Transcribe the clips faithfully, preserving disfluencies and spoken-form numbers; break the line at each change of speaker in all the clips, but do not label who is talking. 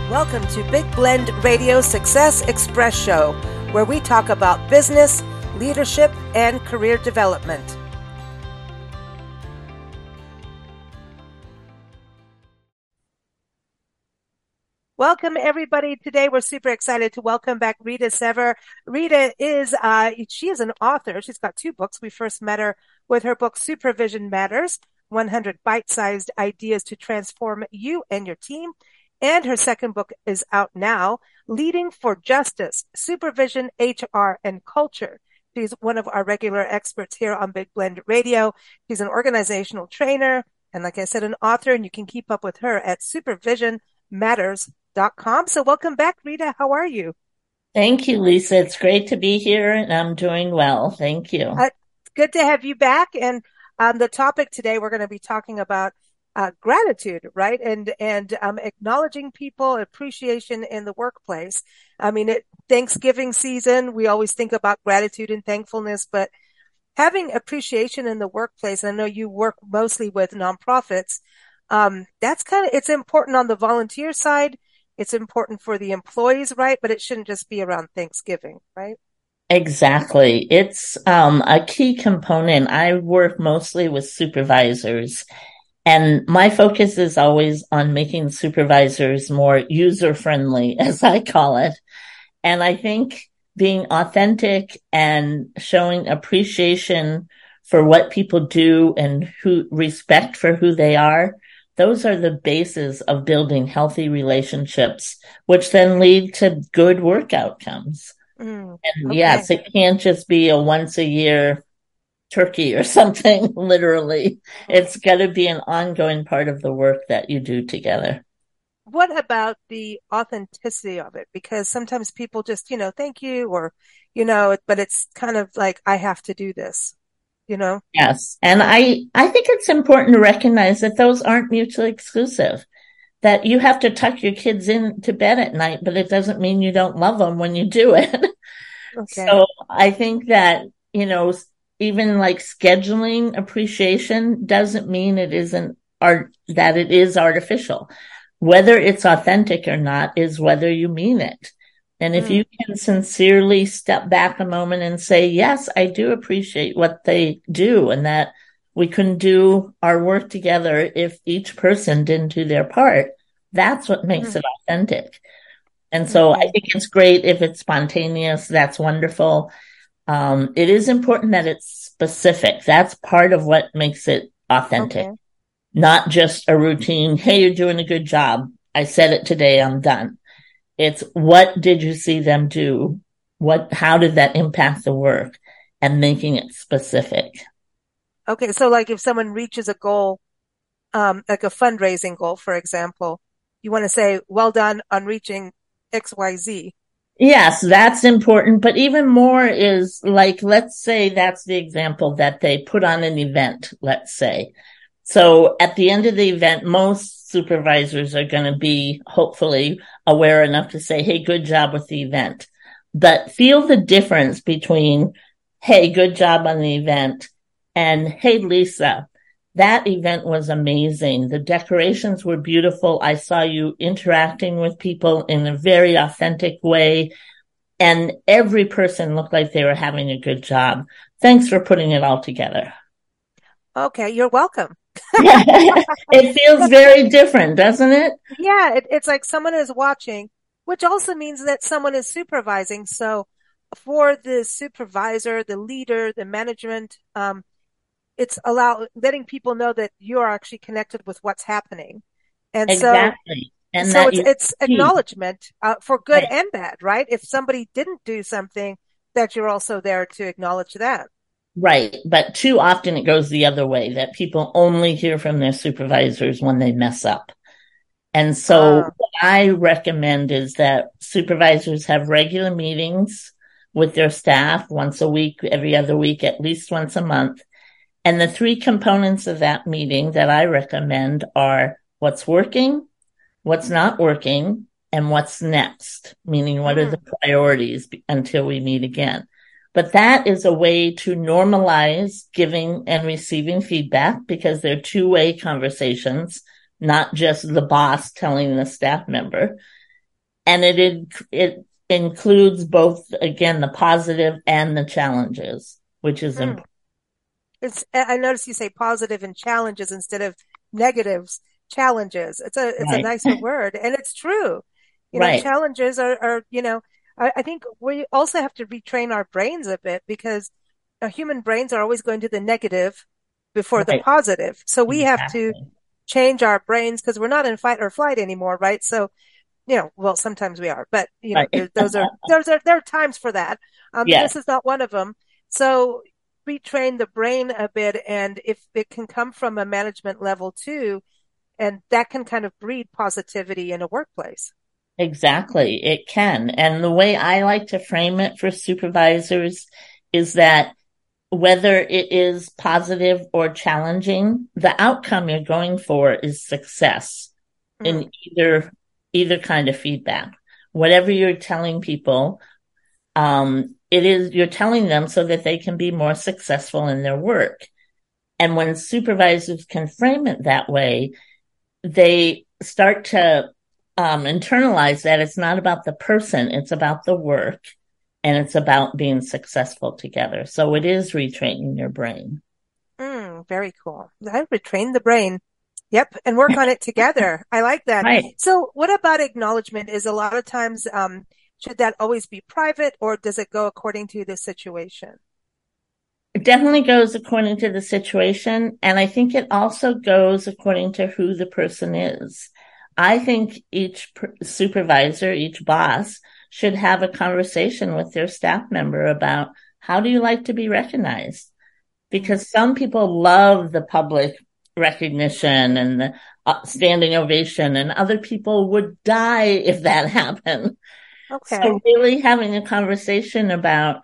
Welcome to Big Blend Radio Success Express Show, where we talk about business, leadership, and career development. Welcome, everybody. Today, we're super excited to welcome back Rita Sever. Rita is, uh, she is an author. She's got two books. We first met her with her book, Supervision Matters, one hundred Bite-Sized Ideas to Transform You and Your Team. And her second book is out now, Leading for Justice, Supervision, H R, and Culture. She's one of our regular experts here on Big Blend Radio. She's an organizational trainer and, like I said, an author, and you can keep up with her at supervision matters dot com. So welcome back, Rita. How are you?
Thank you, Lisa. It's great to be here, and I'm doing well. Thank you.
Uh, good to have you back. And um, the topic today, we're going to be talking about Uh, gratitude, right? And, and, um, acknowledging people, appreciation in the workplace. I mean, it, Thanksgiving season, we always think about gratitude and thankfulness, but having appreciation in the workplace, I know you work mostly with nonprofits. Um, that's kind of, it's important on the volunteer side. It's important for the employees, right? But it shouldn't just be around Thanksgiving, right?
Exactly. It's, um, a key component. I work mostly with supervisors. And my focus is always on making supervisors more user-friendly, as I call it. And I think being authentic and showing appreciation for what people do and who respect for who they are, those are the basis of building healthy relationships, which then lead to good work outcomes. Mm, and okay. Yes, it can't just be a once a year turkey or something, literally. It's got to be an ongoing part of the work that you do together.
What about the authenticity of it? Because sometimes people just, you know, thank you, or, you know, but it's kind of like, I have to do this, you know?
Yes. And I, I think it's important to recognize that those aren't mutually exclusive, that you have to tuck your kids in to bed at night, but it doesn't mean you don't love them when you do it. Okay. So I think that, you know, even like scheduling appreciation doesn't mean it isn't art, that it is artificial. Whether it's authentic or not is whether you mean it. And if mm. you can sincerely step back a moment and say, yes, I do appreciate what they do, and that we couldn't do our work together if each person didn't do their part, that's what makes mm. it authentic. And so okay. I think it's great if it's spontaneous. That's wonderful. Um, it is important that it's specific. That's part of what makes it authentic. Okay. Not just a routine, hey, you're doing a good job. I said it today, I'm done. It's what did you see them do? What, how did that impact the work? And making it specific.
Okay. So like if someone reaches a goal, um, like a fundraising goal, for example, you want to say, well done on reaching X Y Z.
Yes, that's important. But even more is like, let's say that's the example that they put on an event, let's say. So at the end of the event, most supervisors are going to be hopefully aware enough to say, hey, good job with the event. But feel the difference between, hey, good job on the event, and hey, Lisa, that event was amazing. The decorations were beautiful. I saw you interacting with people in a very authentic way. And every person looked like they were having a good job. Thanks for putting it all together.
Okay, you're welcome.
It feels very different, doesn't it?
Yeah, it, it's like someone is watching, which also means that someone is supervising. So for the supervisor, the leader, the management, um, it's allow letting people know that you are actually connected with what's happening. And
exactly.
so,
and
so it's, it's acknowledgement, uh, for good right. and bad, right? If somebody didn't do something, that you're also there to acknowledge that.
Right. But too often it goes the other way, that people only hear from their supervisors when they mess up. And so uh, what I recommend is that supervisors have regular meetings with their staff once a week, every other week, at least once a month. And the three components of that meeting that I recommend are what's working, what's not working, and what's next, meaning what mm. are the priorities until we meet again. But that is a way to normalize giving and receiving feedback, because they're two-way conversations, not just the boss telling the staff member. and it, inc- it includes both, again, the positive and the challenges, which is
Mm.
important.
It's, I notice you say positive and challenges instead of negatives, challenges. It's a, it's a
Right.
nicer word. And it's true. You know,
Right.
challenges are, are, you know, I, I think we also have to retrain our brains a bit because our human brains are always going to the negative before the
Right.
positive. So we have to
Exactly.
change our brains because we're not in fight or flight anymore, right? So, you know, well, sometimes we are, but you know,
Right.
there, those are, those are, there are times for that. Um, but
Yes,
this is not one of them. So retrain the brain a bit. And if it can come from a management level too, and that can kind of breed positivity in a workplace.
exactly. It can. And the way I like to frame it for supervisors is that whether it is positive or challenging, the outcome you're going for is success
Mm,
in either either kind of feedback. Whatever you're telling people, um, it is you're telling them so that they can be more successful in their work. And when supervisors can frame it that way, they start to um, internalize that it's not about the person, it's about the work, and it's about being successful together. So it is retraining your brain.
mm, very cool. I would train the brain. Yep. And work on it together. I like that.
Right.
So what about acknowledgement? Is a lot of times, um, should that always be private or does it go according to the situation?
It definitely goes according to the situation. And I think it also goes according to who the person is. I think each per- supervisor, each boss should have a conversation with their staff member about how do you like to be recognized?
Mm,
Because some people love the public recognition and the uh, standing ovation, and other people would die if that happened. So
okay.
really having a conversation about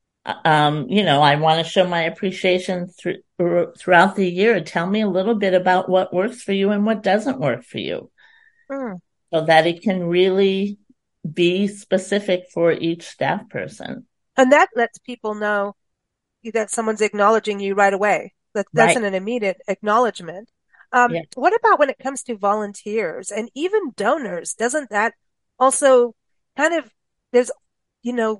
um, you know, I want to show my appreciation through, throughout the year. Tell me a little bit about what works for you and what doesn't work for you
Mm.
so that it can really be specific for each staff person.
And that lets people know that someone's acknowledging you right away. That that's
Right.
an immediate acknowledgement. Um,
Yeah.
what about when it comes to volunteers and even donors? Doesn't that also kind of, there's, you know,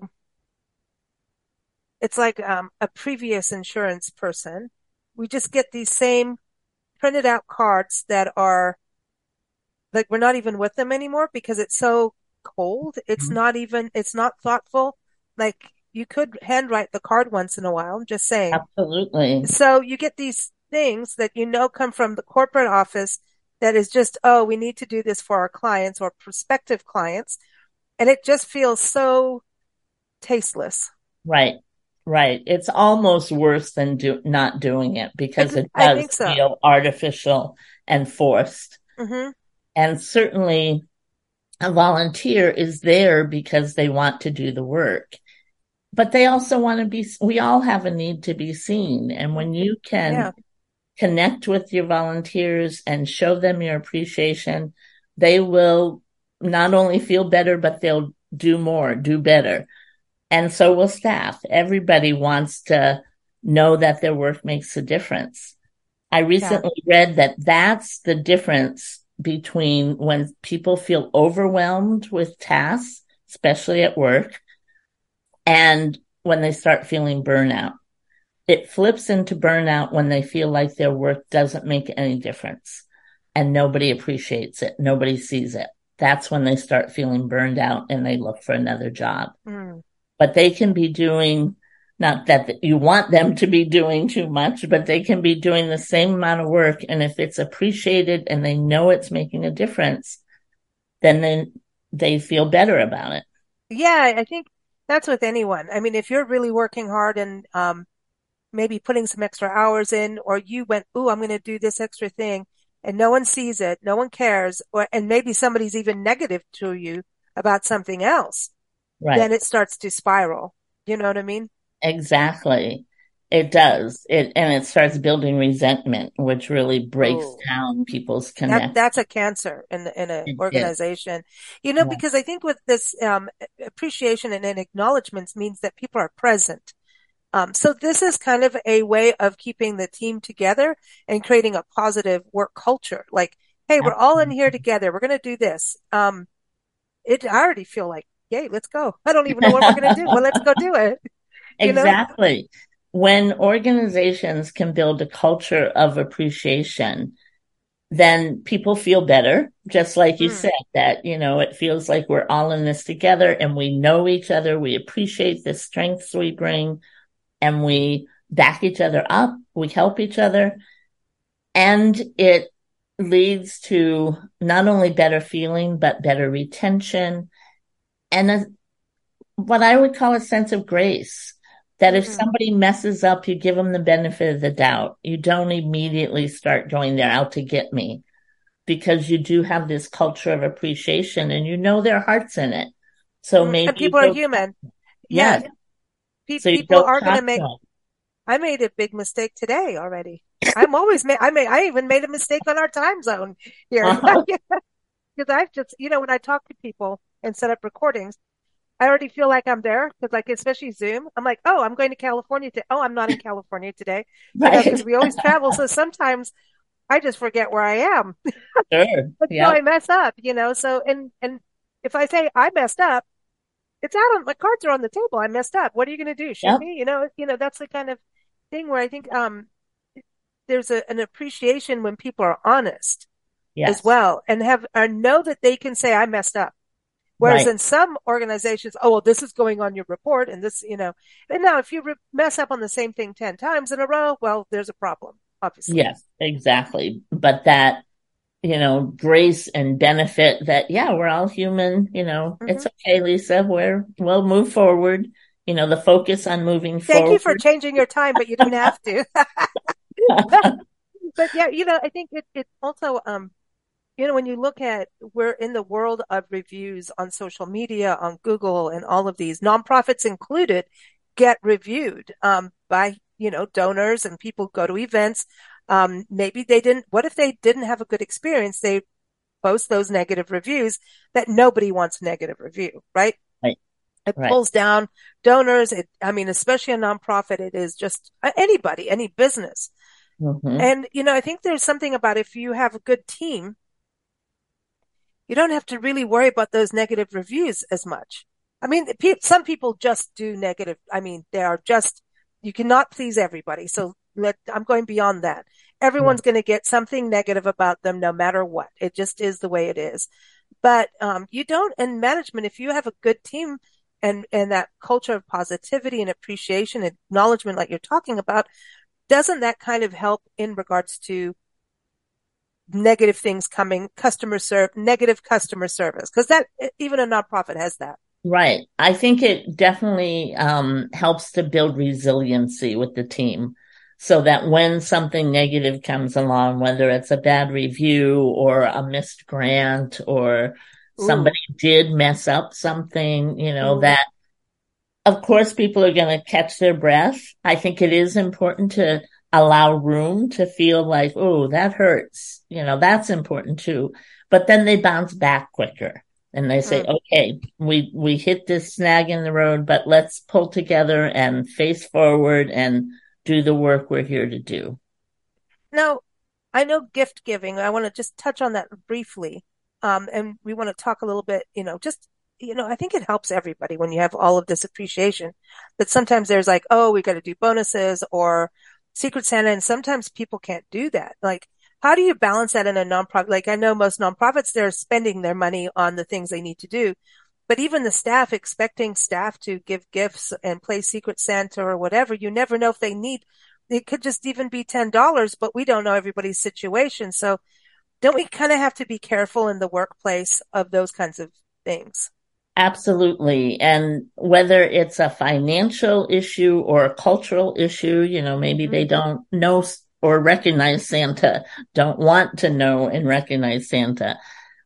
it's like um, a previous insurance person. We just get these same printed out cards that are like we're not even with them anymore because it's so cold. It's not even, it's not thoughtful. Like you could handwrite the card once in a while. I'm just saying.
Absolutely.
So you get these things that you know come from the corporate office that is just, oh, we need to do this for our clients or prospective clients. And it just feels so tasteless.
Right. Right. It's almost worse than do, not doing it because it
I
does
think so.
feel artificial and forced.
Hmm.
And certainly a volunteer is there because they want to do the work, but they also want to be, we all have a need to be seen. And when you can
Yeah.
connect with your volunteers and show them your appreciation, they will not only feel better, but they'll do more, do better. And so will staff. Everybody wants to know that their work makes a difference. I
Yeah.
recently read that that's the difference between when people feel overwhelmed with tasks, especially at work, and when they start feeling burnout. It flips into burnout when they feel like their work doesn't make any difference and nobody appreciates it. Nobody sees it. That's when they start feeling burned out and they look for another job.
Mm.
But they can be doing, not that you want them to be doing too much, but they can be doing the same amount of work. And if it's appreciated and they know it's making a difference, then they, they feel better about it.
Yeah. I think that's with anyone. I mean, if you're really working hard and, um, maybe putting some extra hours in, or you went, ooh, I'm going to do this extra thing and no one sees it, no one cares, or, and maybe somebody's even negative to you about something else, then
Right.
it starts to spiral. You know what I mean?
Exactly. It does. It, and it starts building resentment, which really breaks
Oh,
down people's
that,
connect.
that's a cancer in, in an
It is.
organization, you know,
Yeah.
because I think with this, um, appreciation and, and acknowledgments means that people are present. Um, so this is kind of a way of keeping the team together and creating a positive work culture. Like, hey, we're all in here together. We're going to do this. Um, it, I already feel like, yay, let's go. I don't even know what we're going to do. Well, let's go do it. You know?
Exactly. When organizations can build a culture of appreciation, then people feel better, just like you
Mm.
said, that, you know, it feels like we're all in this together and we know each other. We appreciate the strengths we bring and we back each other up. We help each other. And it leads to not only better feeling, but better retention and a, what I would call a sense of grace. That if
Mm.
somebody messes up, you give them the benefit of the doubt. You don't immediately start going, they're out to get me, because you do have this culture of appreciation and you know their heart's in it. So
Mm.
maybe
And
you
people are
go,
human. Yeah.
yes.
Pe-
So you
people
go
are going to
talk to
make,
them.
I made a big mistake today already. I'm always made, I made, I even made a mistake on our time zone here.
Uh-huh.
Because I've just, you know, when I talk to people and set up recordings, I already feel like I'm there because, like, especially Zoom, I'm like, oh, I'm going to California today. Oh, I'm not in California today, you know, because
Right.
we always travel. So sometimes I just forget where I am
Sure.
until I
Yep.
mess up, you know. So, and and if I say I messed up, it's out on my cards are on the table. I messed up. What are you going to do? Shoot
Yep.
me? You know, you know, that's the kind of thing where I think um there's a, an appreciation when people are honest as
Yes.
well and have or know that they can say I messed up. Whereas
Right.
in some organizations, oh, well, this is going on your report and this, you know, and now if you re- mess up on the same thing ten times in a row, well, there's a problem, obviously.
Yes, exactly. But that, you know, grace and benefit that, yeah, we're all human, you know,
Hmm.
it's okay, Lisa, we're, we'll move forward. You know, the focus on moving
Thank you for
forward.
changing your time, but you didn't have to. But yeah, you know, I think it, it also, um, you know, when you look at, we're in the world of reviews on social media, on Google and all of these, nonprofits included, get reviewed, um, by, you know, donors and people go to events. Um, maybe they didn't, what if they didn't have a good experience? They post those negative reviews that nobody wants negative review, right?
Right,
It
right.
pulls down donors. It, I mean, especially a nonprofit, it is just uh, anybody, any business.
Mm-hmm.
And, you know, I think there's something about if you have a good team, you don't have to really worry about those negative reviews as much. I mean, pe- some people just do negative. I mean, they are just, you cannot please everybody. So let, I'm going beyond that.
Yeah.
Everyone's going to get something negative about them no matter what. It just is the way it is. But, um, you don't, in management, if you have a good team and, and that culture of positivity and appreciation and acknowledgement, like you're talking about, doesn't that kind of help in regards to negative things coming, customer serve, negative customer service? Because that, even a nonprofit has that.
Right. I think it definitely um, helps to build resiliency with the team so that when something negative comes along, whether it's a bad review or a missed grant or
Ooh,
somebody did mess up something, you know,
ooh,
that of course people are going to catch their breath. I think it is important to allow room to feel like, oh, that hurts. You know, that's important too. But then they bounce back quicker. And they say,
mm.
okay, we, we hit this snag in the road, but let's pull together and face forward and do the work we're here to do.
Now, I know gift giving. I want to just touch on that briefly. Um, and we want to talk a little bit, you know, just, you know, I think it helps everybody when you have all of this appreciation that sometimes there's like, oh, we got to do bonuses or Secret Santa. And sometimes people can't do that. Like, how do you balance that in a nonprofit? Like, I know most nonprofits, they're spending their money on the things they need to do. But even the staff, expecting staff to give gifts and play Secret Santa or whatever, you never know if they need, it could just even be ten dollars, but we don't know everybody's situation. So don't we kind of have to be careful in the workplace of those kinds of things?
Absolutely. And whether it's a financial issue or a cultural issue, you know, maybe
Mm-hmm.
they don't know or recognize Santa, don't want to know and recognize Santa.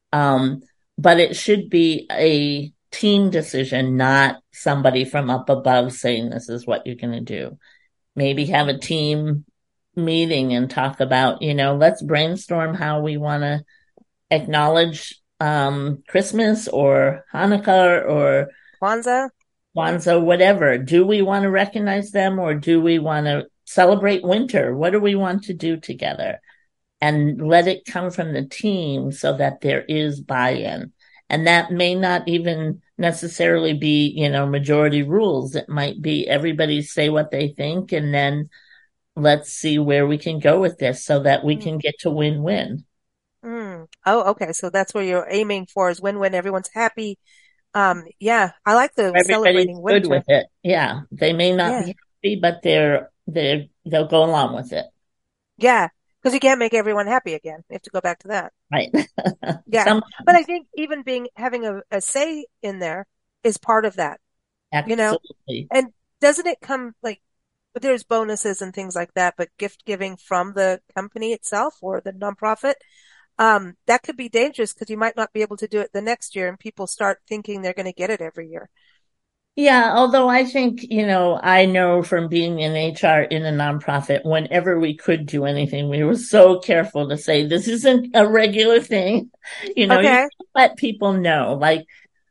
Um, but it should be a team decision, not somebody from up above saying this is what you're going to do. Maybe have a team meeting and talk about, you know, let's brainstorm how we want to acknowledge um, Christmas or Hanukkah or
Kwanzaa?
Kwanzaa, whatever. Do we want to recognize them or do we want to celebrate winter? What do we want to do together? And let it come from the team so that there is buy-in. And that may not even necessarily be, you know, majority rules. It might be everybody say what they think, and then let's see where we can go with this so that we
Mm,
can get to win-win.
mm. Oh, okay. So that's where you're aiming for is win-win. Everyone's happy. Um, yeah, I like the
Everybody's
celebrating
good
winter.
with it. Yeah. They may not
Yeah.
be happy, but they're, they're, they'll go along with it.
Yeah. Because you can't make everyone happy again. You have to go back to that.
Right.
Yeah. But I
Sometimes.
think even being having a, a say in there is part of that, you know?
Absolutely.
And doesn't it come like there's bonuses and things like that, but gift giving from the company itself or the nonprofit, um, that could be dangerous because you might not be able to do it the next year and people start thinking they're going to get it every year.
Yeah, although I think, you know, I know from being in H R in a nonprofit, whenever we could do anything, we were so careful to say this isn't a regular thing. You know, you
Okay.
let people know. Like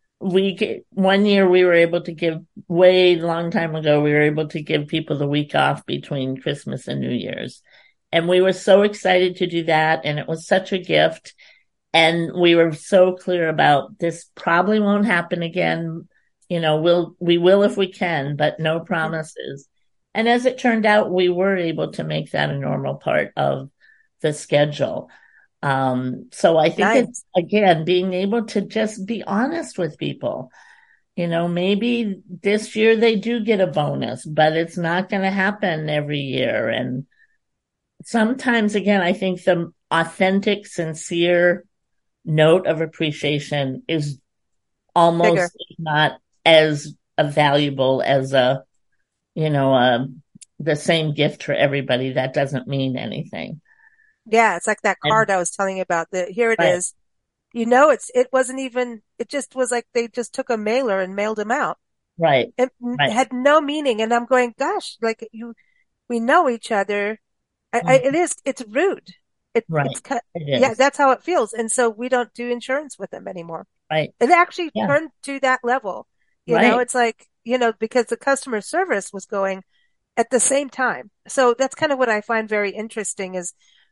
we get, one year we were able to give way long time ago, we were able to give people the week off between Christmas and New Year's. And we were so excited to do that. And it was such a gift. And we were so clear about this probably won't happen again. You know, we'll, we will if we can, but no
Mhm.
promises. And as it turned out, we were able to make that a normal part of the schedule. Um, so I think it's,
Nice.
again, being able to just be honest with people. You know, maybe this year they do get a bonus, but it's not going to happen every year. And sometimes, again, I think the authentic, sincere note of appreciation is
Bigger.
almost not as valuable as a, you know, a, the same gift for everybody. That doesn't mean anything.
Yeah. It's like that
And
card I was telling you about. The, here it
right,
is. You know, it's, it wasn't even, it just was like they just took a mailer and mailed them out.
right,
It
right,
had no meaning. And I'm going, gosh, like you, we know each other. I, I, it
mm,
is, it's rude. It, it's,
right.
ki-
It
yeah,
is.
that's how it feels. And so we don't do insurance with them anymore.
Right.
It actually
Yeah.
turned to that level. You know,
Right.
it's like, you know, because the customer service was going at the same time. So that's kind of what I find very interesting is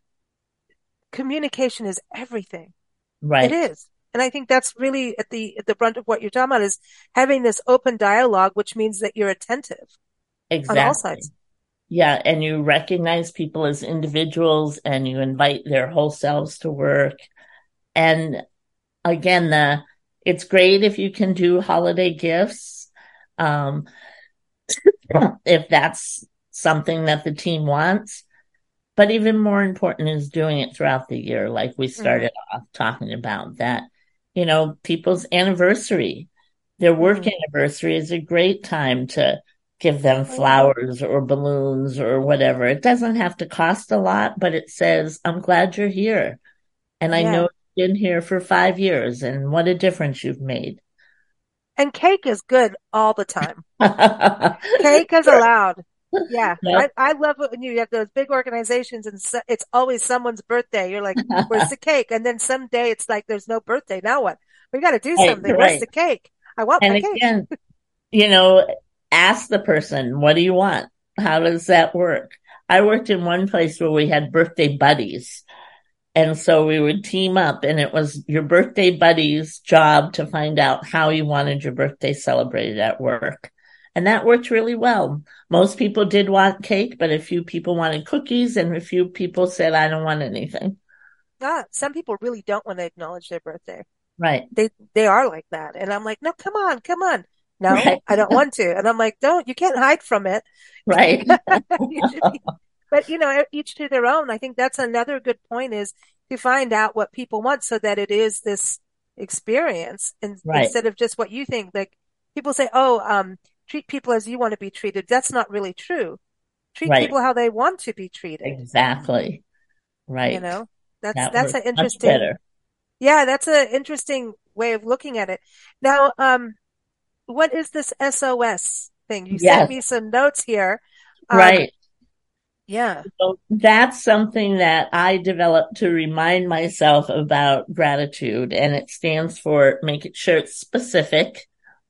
communication is everything. It
Right.
is. And I think that's really at the at the brunt of what you're talking about is having this open dialogue, which means that you're attentive on all
Exactly.
sides.
Yeah. And you recognize people as individuals and you invite their whole selves to work. And again, the, it's great if you can do holiday gifts. Um, if that's something that the team wants. But even more important is doing it throughout the year, like we
Hmm.
started off talking about that. You know, people's anniversary, their work
Hmm.
anniversary is a great time to give them
Oh yeah.
flowers or balloons or whatever. It doesn't have to cost a lot, but it says, I'm glad you're here. And I know
Yeah.
you've been here for five years and what a difference you've made.
And cake is good all the time. Cake is
Sure.
allowed. Yeah. I,
Yep.
I love it when you have those big organizations and so, it's always someone's birthday. You're like, where's the cake? And then someday it's like, there's no birthday. Now what? We got to do
Right,
something. Where's
right.
the cake? I want
And
my cake.
again, you know, ask the person, what do you want? How does that work? I worked in one place where we had birthday buddies. And so we would team up and it was your birthday buddy's job to find out how you wanted your birthday celebrated at work. And that worked really well. Most people did want cake, but a few people wanted cookies and a few people said, I don't want anything.
Ah, some people really don't want to acknowledge their birthday.
Right.
They they are like that. And I'm like, no, come on, come on. No,
Right.
I don't want to. And I'm like, don't, you can't hide from it.
Right.
You should be, but you know, each to their own. I think that's another good point is to find out what people want so that it is this experience and
Right.
instead of just what you think. Like people say, oh, um, treat people as you want to be treated. That's not really true. Treat
Right.
people how they want to be treated.
Exactly.
You
Right.
know, that's,
That
that's
works
an
much
interesting,
better.
yeah, that's an interesting way of looking at it. Now, um, what is this S O S thing? You sent
Yes.
me some notes here. Um,
Right.
yeah.
So that's something that I developed to remind myself about gratitude, and it stands for make it sure it's specific,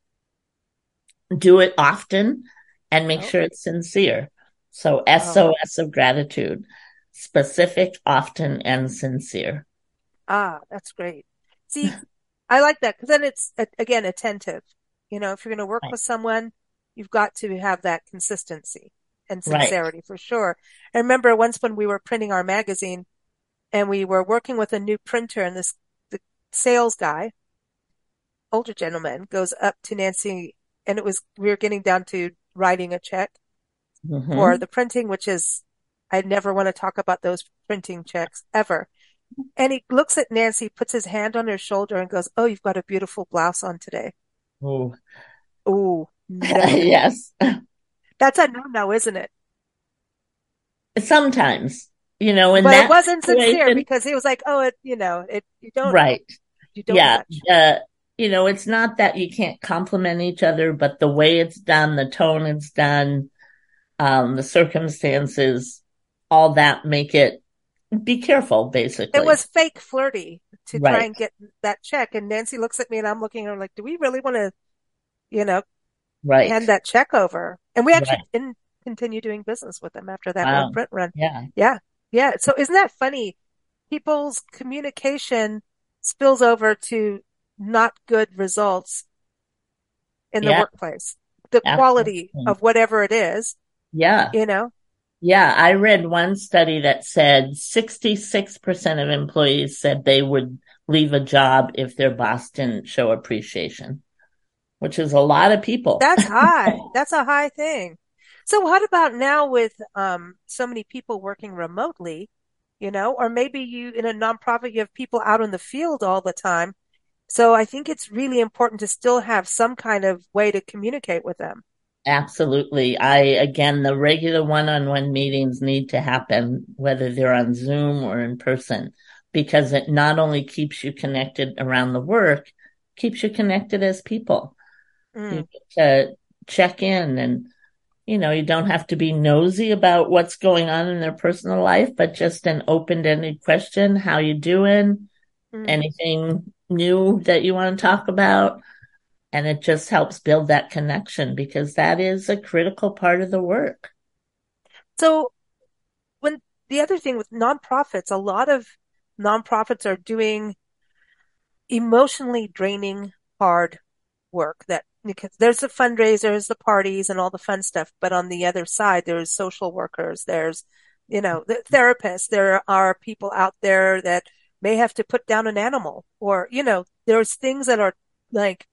do it often, and make
Oh,
sure it's sincere. So
oh,
S O S of gratitude, specific, often, and sincere.
ah, that's great. See, I like that because then it's, again, attentive. You know, if you're going to work
Right.
with someone, you've got to have that consistency and
Right.
sincerity for sure. I remember once when we were printing our magazine and we were working with a new printer and this, the sales guy, older gentleman, goes up to Nancy and it was, we were getting down to writing a check for
Hmm.
the printing, which is, I never want to talk about those printing checks ever. And he looks at Nancy, puts his hand on her shoulder and goes, "Oh, you've got a beautiful blouse on today."
Oh,
Oh, no.
yes.
That's a no-no, isn't it?
Sometimes, you know, in
But it
that
wasn't sincere
situation,
because he was like, "Oh, it, you know, it, you don't,
right.
you don't
Yeah.
touch."
Uh, you know, it's not that you can't compliment each other, but the way it's done, the tone it's done, um, the circumstances, all that make it be careful,
It
basically.
was fake flirty to try
Right.
and get that check. And Nancy looks at me and I'm looking at her like, "Do we really want to, you know,
Right.
hand that check over?" And we actually
Right.
didn't continue doing business with them after that one
Wow.
print run.
Yeah.
Yeah. Yeah. So isn't that funny? People's communication spills over to not good results in the
Yeah.
workplace. The quality
Absolutely.
of whatever it is,
Yeah.
you know?
Yeah. I read one study that said sixty-six percent of employees said they would leave a job if their boss didn't show appreciation, which is a lot of people.
That's high. That's a high thing. So what about now with um so many people working remotely, you know, or maybe you in a nonprofit you have people out in the field all the time. So I think it's really important to still have some kind of way to communicate with them.
Absolutely. I, again, the regular one-on-one meetings need to happen, whether they're on Zoom or in person, because it not only keeps you connected around the work, keeps you connected as people. You
Mm.
get to check in and, you know, you don't have to be nosy about what's going on in their personal life, but just an open-ended question. How you doing?
Mm.
Anything new that you want to talk about? And it just helps build that connection because that is a critical part of the work.
So when the other thing with nonprofits, a lot of nonprofits are doing emotionally draining, hard work that because there's the fundraisers, the parties and all the fun stuff. But on the other side, there's social workers, there's, you know, the therapists. There are people out there that may have to put down an animal or, you know, there's things that are like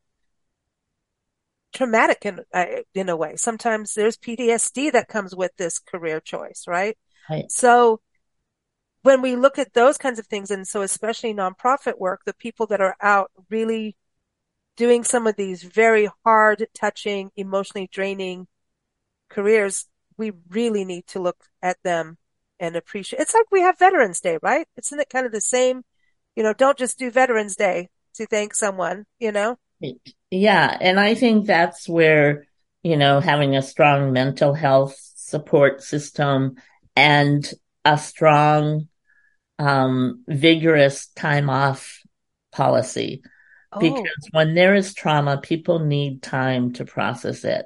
traumatic in, uh, in a way. Sometimes there's P T S D that comes with this career choice, right?
Right.
So when we look at those kinds of things, and so especially nonprofit work, the people that are out really doing some of these very hard touching, emotionally draining careers, we really need to look at them and appreciate. It's like we have Veterans Day, right? Isn't it kind of the same? You know, don't just do Veterans Day to thank someone, you know?
Yeah. And I think that's where, you know, having a strong mental health support system and a strong, um, vigorous time off policy.
Oh,
Because when there is trauma, people need time to process it.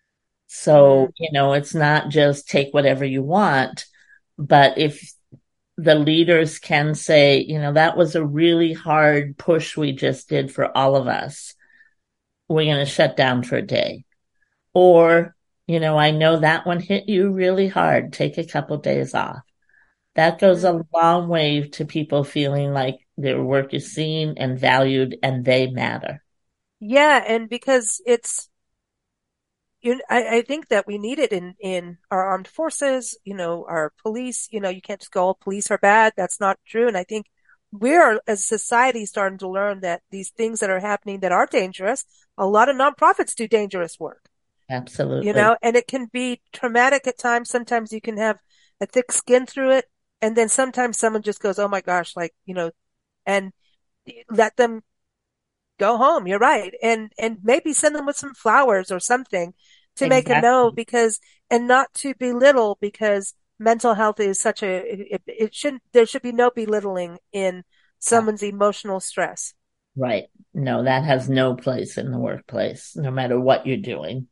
mm,
So, you know, it's not just take whatever you want, but if the leaders can say, you know, that was a really hard push we just did for all of us. We're going to shut down for a day. Or, you know, I know that one hit you really hard. Take a couple days off. That goes
mm.
a long way to people feeling like their work is seen and valued and they matter.
Yeah. And because it's, you, I, I think that we need it in, in our armed forces, you know, our police, you know, you can't just go, all police are bad. That's not true. And I think we're as a society starting to learn that these things that are happening that are dangerous, a lot of nonprofits do dangerous work, you
Absolutely.
know, and it can be traumatic at times. Sometimes you can have a thick skin through it. And then sometimes someone just goes, "Oh my gosh," like, you know, and let them go home. You're right. And, and maybe send them with some flowers or something to make a note
Exactly.
because, and not to belittle because mental health is such a, it, it shouldn't, there should be no belittling in someone's emotional stress.
Right. No, that has no place in the workplace, no matter what you're doing.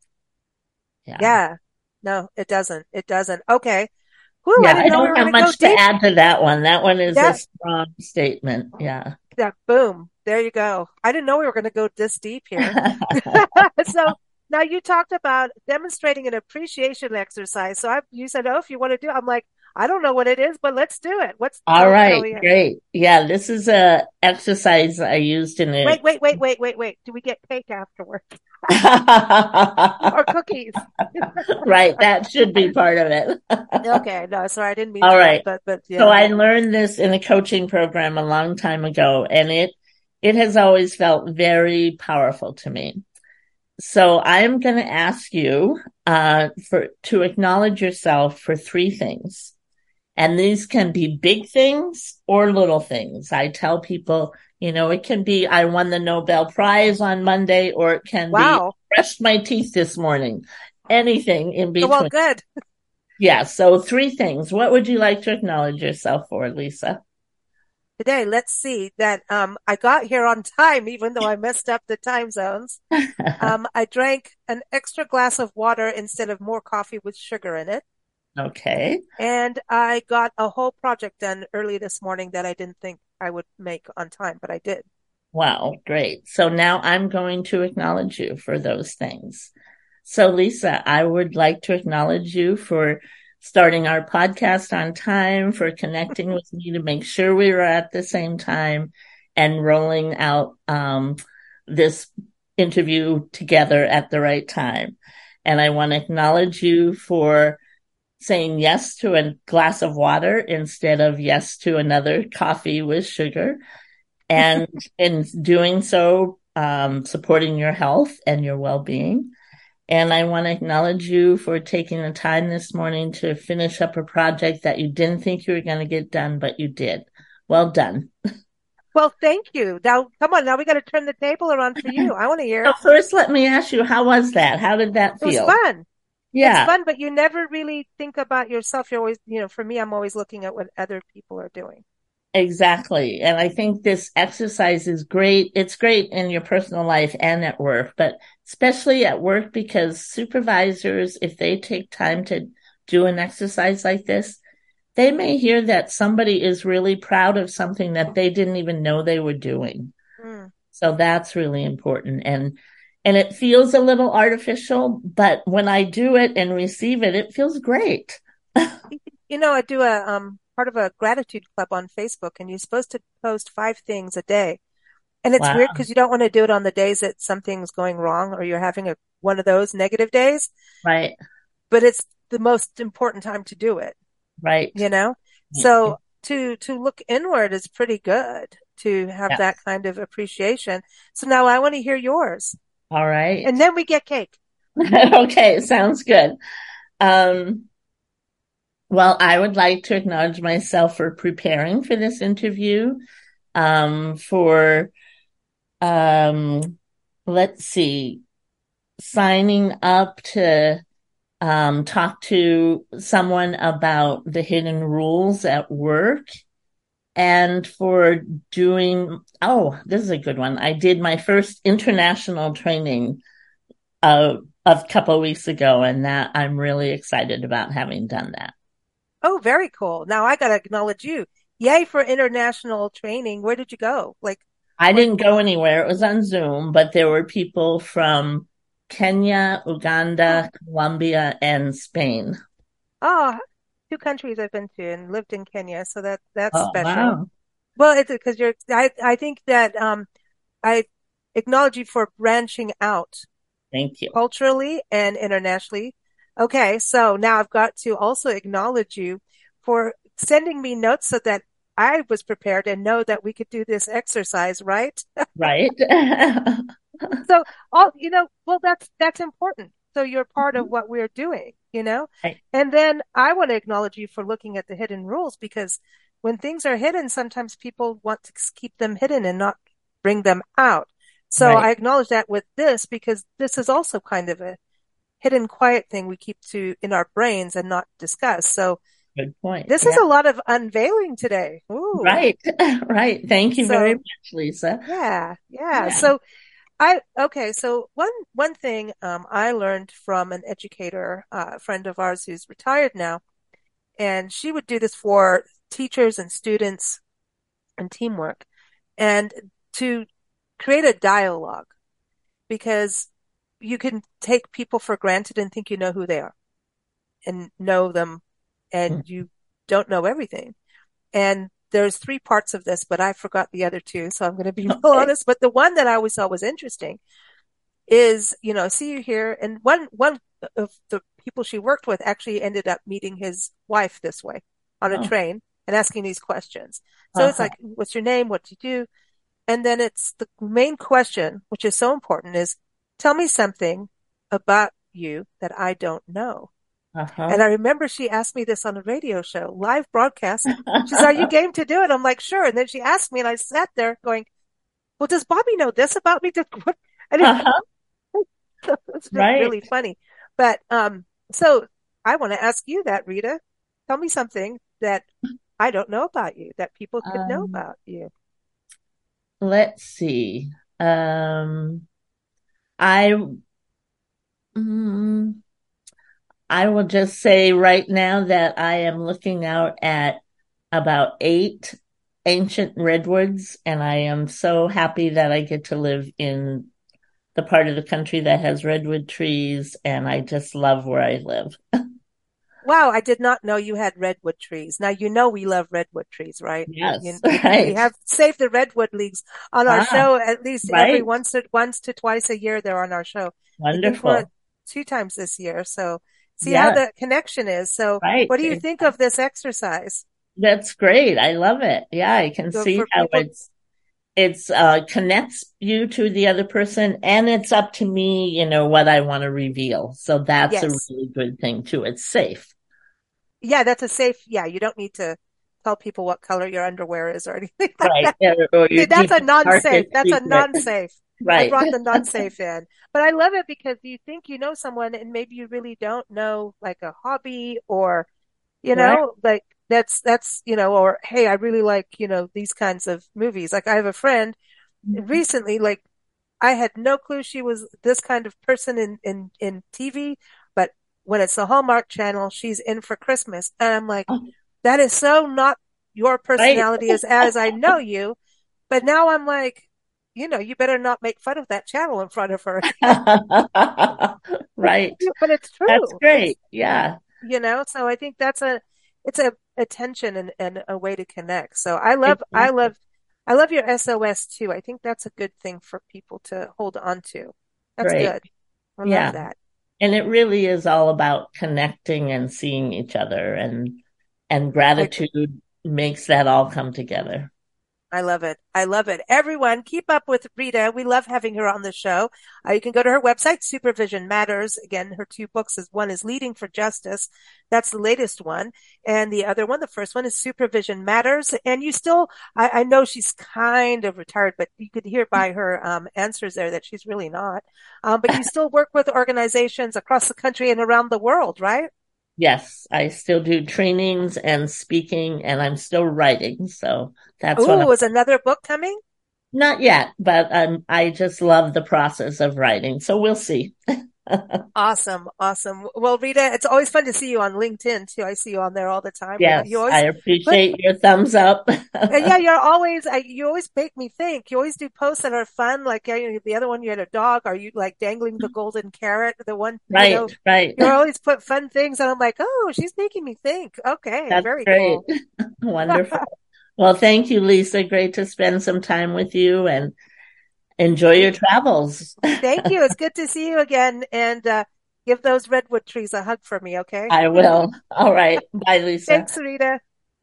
Yeah.
Yeah. No, it doesn't. It doesn't. Okay. Whew, I
Yeah,
didn't
I
know we
don't
were going
have
to go
much to
deep.
add to that one. That one is a
Yeah.
strong statement. Yeah.
Yeah. Boom. There you go. I didn't know we were going to go this deep here. So now you talked about demonstrating an appreciation exercise. So I, you said, oh, if you want to do it, I'm like, I don't know what it is, but let's do it. What's,
All
tell, tell
right,
me.
great. Yeah, this is a exercise I used in
Wait,
it.
wait, wait, wait, wait, wait. Do we get cake afterward or cookies?
Right, that should be part of it.
Okay, no, sorry, I didn't mean
All
to laugh,
right.
but but
So
yeah.
I learned this in a coaching program a long time ago, and it it has always felt very powerful to me. So I'm going to ask you uh, for to acknowledge yourself for three things. And these can be big things or little things. I tell people, you know, it can be, I won the Nobel Prize on Monday, or it can be,
Wow.
brushed my teeth this morning. Anything in
Well,
between.
good.
Yeah. So three things. What would you like to acknowledge yourself for, Lisa?
Today, let's see that um I got here on time, even though I messed up the time zones. Um, I drank an extra glass of water instead of more coffee with sugar in it.
Okay.
And I got a whole project done early this morning that I didn't think I would make on time, but I did.
Wow. Great. So now I'm going to acknowledge you for those things. So Lisa, I would like to acknowledge you for starting our podcast on time, for connecting with me to make sure we were at the same time, and rolling out um, this interview together at the right time. And I want to acknowledge you for saying yes to a glass of water instead of yes to another coffee with sugar. And in doing so, um, supporting your health and your well-being. And I want to acknowledge you for taking the time this morning to finish up a project that you didn't think you were going to get done, but you did. Well done.
Well, thank you. Now, come on, now we got to turn the table around for you. I want to hear.
So first, let me ask you, how was that? How did that
It was
feel?
fun. It's
Yeah,
fun, but you never really think about yourself. You're always, you know, for me, I'm always looking at what other people are doing.
exactly. And I think this exercise is great. It's great in your personal life and at work, but especially at work, because supervisors, if they take time to do an exercise like this, they may hear that somebody is really proud of something that they didn't even know they were doing.
Mm.
So that's really important. And, and it feels a little artificial, but when I do it and receive it, it feels great.
You know, I do a um part of a gratitude club on Facebook, and you're supposed to post five things a day. And it's
Wow.
weird because you don't want to do it on the days that something's going wrong or you're having a one of those negative days,
Right.
but it's the most important time to do it,
Right.
you know? So to to look inward is pretty good to have that
Yes.
kind of appreciation. So now I want to hear yours.
All right.
And then we get cake.
Okay. Sounds good. Um, well, I would like to acknowledge myself for preparing for this interview, um, for, um, let's see, signing up to um, talk to someone about the hidden rules at work, and for doing, oh, this is a good one. I did my first international training uh, a couple of weeks ago, and that I'm really excited about having done that.
Oh, very cool. Now I got to acknowledge you. Yay for international training. Where did you go? Like,
I
what?
didn't go anywhere. It was on Zoom, but there were people from Kenya, Uganda, Colombia, and Spain.
Oh, two countries I've been to and lived in Kenya. So that that's
Oh,
special.
wow.
Well, it's because you're, I, I think that, um, I acknowledge you for branching out
Thank you.
culturally and internationally. Okay. So now I've got to also acknowledge you for sending me notes so that I was prepared and know that we could do this exercise, right?
Right.
So all, you know, well, that's, that's important. So you're part of what we're doing, you know?
Right.
And then I want to acknowledge you for looking at the hidden rules, because when things are hidden, sometimes people want to keep them hidden and not bring them out. So
Right.
I acknowledge that with this, because this is also kind of a hidden quiet thing we keep to in our brains and not discuss. So
Good point.
this is
Yeah.
a lot of unveiling today. Ooh.
Right. Right. Thank you
So
very much, Lisa.
yeah, yeah.
Yeah.
So I, okay. So one, one thing, um, I learned from an educator, uh, a friend of ours who's retired now, and she would do this for teachers and students and teamwork. And to create a dialogue, because you can take people for granted and think you know who they are and know them, and you don't know everything. And there's three parts of this, but I forgot the other two, so I'm going to be real
Okay.
honest. But the one that I always thought was interesting is, you know, see you here. And one, one of the people she worked with actually ended up meeting his wife this way on a
Oh.
train and asking these questions. So it's
Uh-huh.
like, what's your name? What do you do? And then it's the main question, which is so important, is tell me something about you that I don't know.
Uh-huh.
And I remember she asked me this on a radio show, live broadcast. She said, are you game to do it? I'm like, sure. And then she asked me, and I sat there going, well, does Bobby know this about me? And
Uh-huh.
it's just
Right.
really funny. But um, so I want to ask you that, Rita. Tell me something that I don't know about you, that people could know
Um,
about you.
let's see. Um, I mm, I will just say right now that I am looking out at about eight ancient redwoods, and I am so happy that I get to live in the part of the country that has redwood trees, and I just love where I live.
Wow, I did not know you had redwood trees. Now, you know we love redwood trees, right? We,
Yes,
you, we, we
right.
have Save the Redwood Leagues on our
Ah,
show at least every
right.
once to, once to twice a year. They're on our show. I think we're at
Wonderful.
two times this year. So see how
Yes,
the connection is. So
right.
what do you think of this exercise?
That's great. I love it. Yeah, I can
So
see
for
how
people,
it's it's uh connects you to the other person, and it's up to me, you know, what I want to reveal. So that's a
yes.
really good thing too. It's safe.
Yeah, that's a safe, yeah, you don't need to tell people what color your underwear is or anything like
Right.
that.
Or, or
See,
your
that's a
deepest,
non-safe.
darkest
That's a
secret.
non-safe. I
Right.
brought the non-safe in. But I love it because you think you know someone and maybe you really don't know like a hobby, or, you
Right.
know, like that's, that's, you know, or, hey, I really like, you know, these kinds of movies. Like I have a friend recently, like I had no clue she was this kind of person in, in, in T V, but when it's the Hallmark Channel, she's in for Christmas. And I'm like,
Oh,
that is so not your
right.
personality as, as I know you. But now I'm like, you know, you better not make fun of that channel in front of her.
Right.
But it's
That's
true. It's,
great. Yeah.
you know, so I think that's a, it's a attention and, and a way to connect. So I love, I
Exactly.
love, I love your S O S too. I think that's a good thing for people to hold on to. That's
Great.
good. I love
Yeah.
that.
And it really is all about connecting and seeing each other, and and
I
gratitude makes that all come together.
I love it. I love it. Everyone, keep up with Rita. We love having her on the show. Uh, you can go to her website, Supervision Matters. Again, her two books is one is Leading for Justice. That's the latest one. And the other one, the first one is Supervision Matters. And you still, I, I know she's kind of retired, but you could hear by her um, answers there that she's really not. Um, but you still work with organizations across the country and around the world, right?
Yes, I still do trainings and speaking, and I'm still writing. So that's what I'm,
Ooh, is another book coming?
not yet, but um, I just love the process of writing. So we'll see.
Awesome. Awesome. Well, Rita, it's always fun to see you on LinkedIn too. I see you on there all the time. You
Yes,
always
I
put,
appreciate your thumbs up.
yeah, you're always, I, you always make me think. You always do posts that are fun. Like uh, you know, the other one, you had a dog. Are you like dangling the golden carrot? The one, you
Right,
know,
right.
you always put fun things. And I'm like, oh, she's making me think. Okay.
That's
Very
great.
cool.
Wonderful. Well, thank you, Lisa. Great to spend some time with you, and enjoy your travels.
Thank you. It's good to see you again. And, uh, give those redwood trees a hug for me. Okay.
I will. All right. Bye, Lisa.
Thanks, Rita.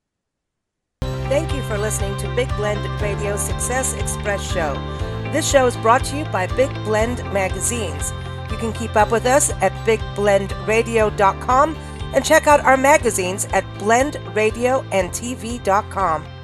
Thank you for listening to Big Blend Radio Success Express Show. This show is brought to you by Big Blend Magazines. You can keep up with us at big blend radio dot com and check out our magazines at blend radio and t v dot com.